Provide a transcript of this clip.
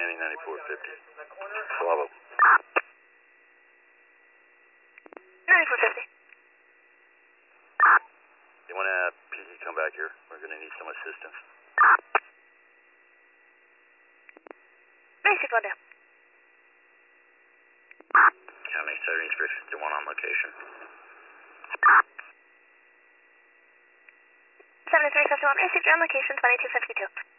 County 9450. Bravo. 9450. You want to have PD come back here? We're going to need some assistance. Basic one down. County 7351 on location. 7351, basic on location 2252.